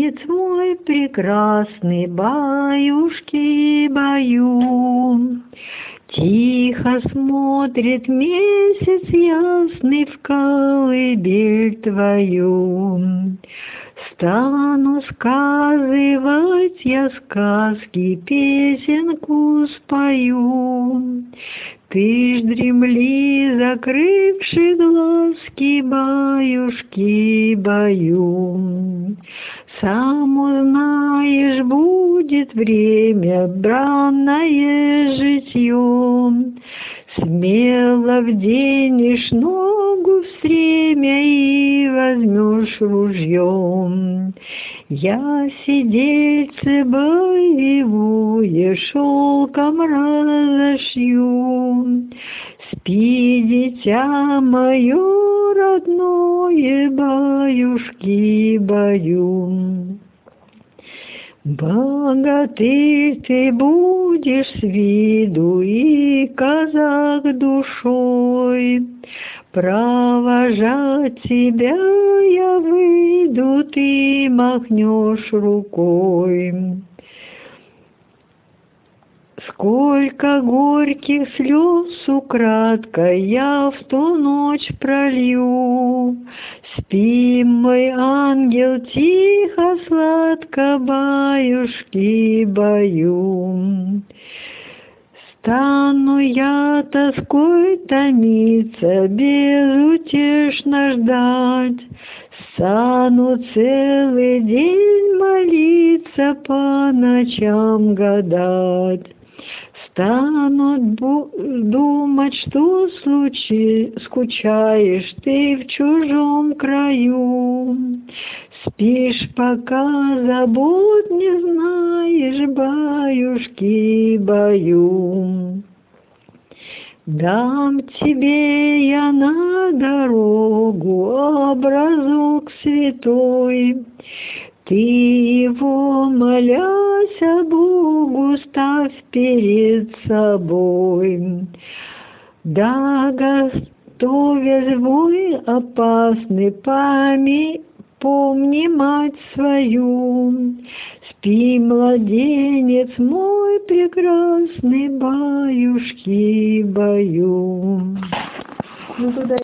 младенец мой прекрасный, баюшки-баю. Тихо смотрит месяц ясный в колыбель твою. Стану сказывать я сказки, песенку спою. Ты ж дремли, закрывши глазки, баюшки-баю. Сам узнаешь, будет время бранное житье. Смело вденешь ногу в стремя и возьмешь ружьем. Я сидельце боевое шелком разошью. Спи, дитя мое родное, баюшки-баю. Богатырь ты будешь с виду и казак душой. Провожать тебя я выйду, ты махнешь рукой. Сколько горьких слез украдкой я в ту ночь пролью. Спи, мой ангел, тихо, сладко, баюшки-баю. Стану я тоской томиться, безутешно ждать. Стану целый день молиться, по ночам гадать. Стану думать, что скучаешь ты в чужом краю. Спишь, пока забот не знаешь, баюшки-баю. Дам тебе я на дорогу образок святой. Ты его, моляся Богу, ставь перед собой. Да, готовясь в бой опасный, помни мать свою. Спи, младенец мой прекрасный, баюшки-баю.